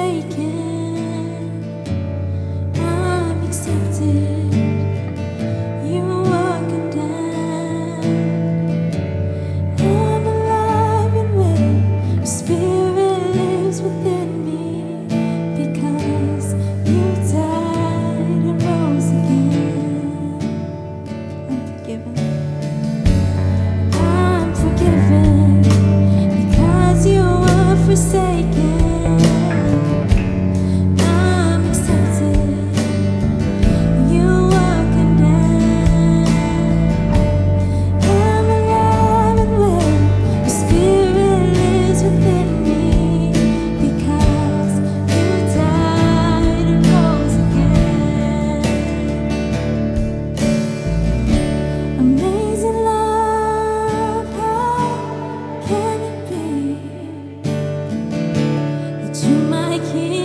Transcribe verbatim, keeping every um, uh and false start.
forsaken. I'm accepted. You are condemned. I'm alive and well. Your spirit lives within me because you died and rose again. I'm forgiven. I'm forgiven because you were forsaken. I'm accepted. You were condemned. I'm alive and well. Your spirit lives within me because you died and rose again. Amazing love, how can it be that you, my King,